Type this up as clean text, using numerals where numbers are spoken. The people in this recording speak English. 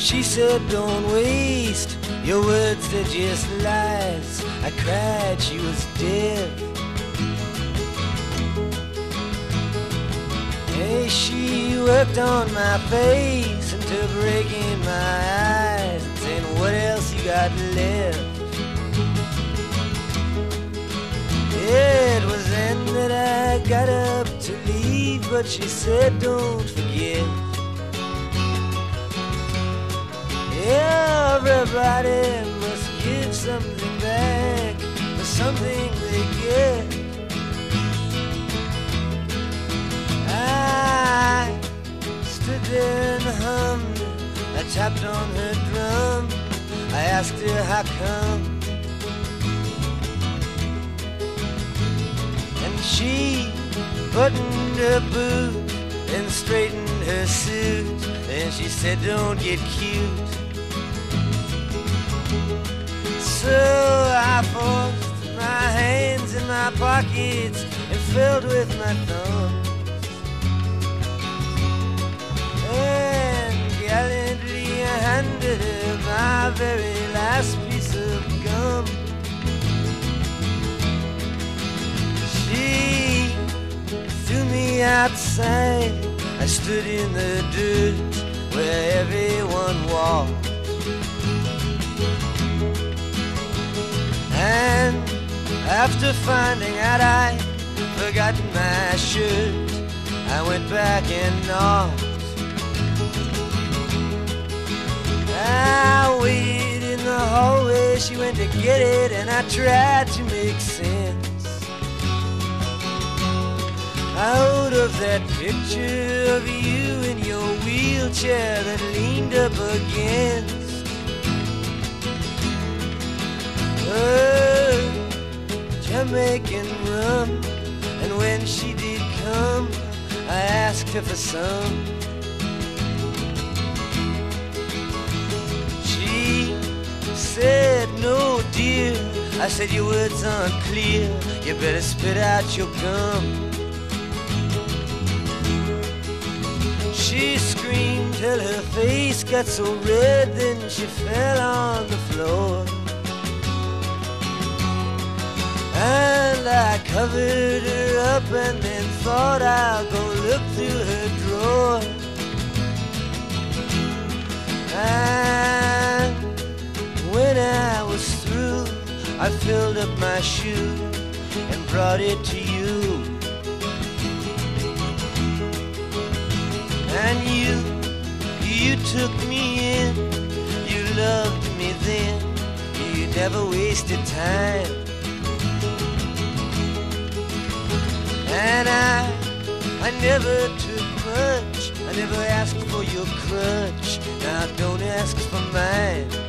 She said, don't waste your words, they're just lies. I cried, she was dead. Hey, she worked on my face until breaking my eyes and saying, what else you got left? It was then that I got up to leave, but she said, don't forget, everybody must give something back for something they get. I stood there and hummed, I tapped on her drum, I asked her how come, and she buttoned her boot and straightened her suit, and she said, don't get cute. So I forced my hands in my pockets and filled with my thumbs, and gallantly I handed her my very last piece of gum. She threw me outside. I stood in the dirt where everyone walked, and after finding out I'd forgotten my shirt, I went back and knocked. I waited in the hallway, she went to get it, and I tried to make sense out of that picture of you in your wheelchair that leaned up against Jamaican rum. And when she did come, I asked her for some. She said, no dear. I said, your words aren't clear, you better spit out your gum. She screamed till her face got so red, then she fell on the floor. And I covered her up and then thought I'll go look through her drawer. And when I was through, I filled up my shoe and brought it to you. And you took me in, you loved me then, you never wasted time. And I never took much, I never asked for your crutch, now don't ask for mine.